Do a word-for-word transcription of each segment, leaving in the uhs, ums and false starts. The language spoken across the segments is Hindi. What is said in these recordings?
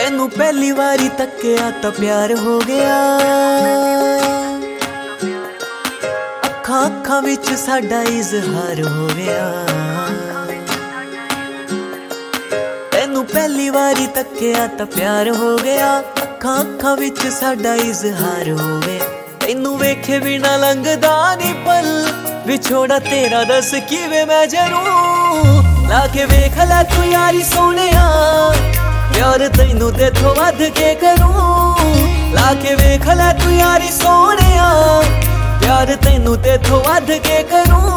तेनू पहली बारी तक्या तो प्यार हो गया। अखां अखां विच साडा इजहार हो गया। तेनू पहली बारी तक्या तो प्यार हो गया। अखां अखां विच साडा इजहार हो गया। तेनू वेखे बिना लंघदा नी पल, विछोड़ा तेरा दस किवें मैं जरूं। लाके वेख लै तू यारी सोहणिया, प्यार तैनू तेथों वध के करूं। लाके वेख लै तू यारी सोहणिया, प्यार तैनू तेथों वध के करूं।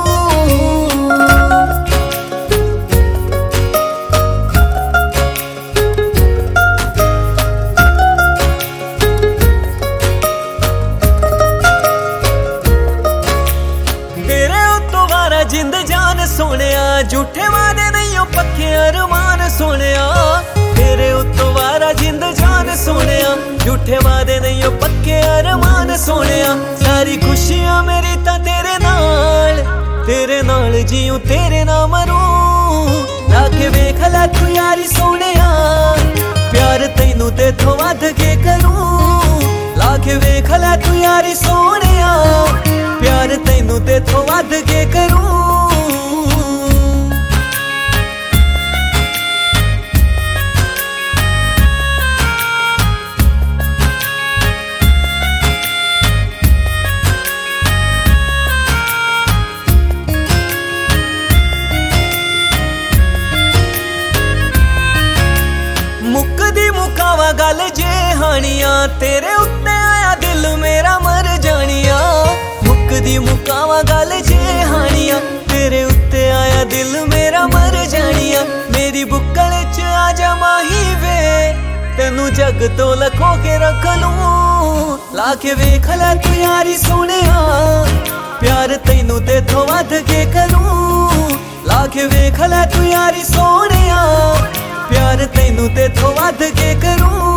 जिंद जान सोहणिया, झूठे वादे नहीं ओ पक्के अरमान सोहणिया। तेरे उत्तों वारा जिंद जान सोहणिया, झूठे वादे नहीं ओ पक्के अरमान सोहणिया। सारी खुशियां मेरी तां तेरे नाल, तेरे नाल जीऊं तेरे नाल मरूं। लाके वेख लै तू यारी सोहणिया, प्यार तैनू तेथों वध के करूं। लाके वेख लै तू यारी सोहणिया, प्यार तैनू तेथों वध के करूं। मुकदी मुकावा गल जे हानिया, तेरे उत्ते आया दिल मेरा मर जानिया। मुकदी मुकावा गल जे हानिया, तेरे उत्ते आया दिल मेरा मर जानिया। मेरी बुक्कल च आजा माही वे, तेनू जग तो लखो के रख लूं। लाके वेख लै तू यारी सोहणिया, प्यार तैनू तेथों वध के करूं। लाके वेख लै तू यारी सोहणिया, प्यार तैनू तेथों वध के करूं।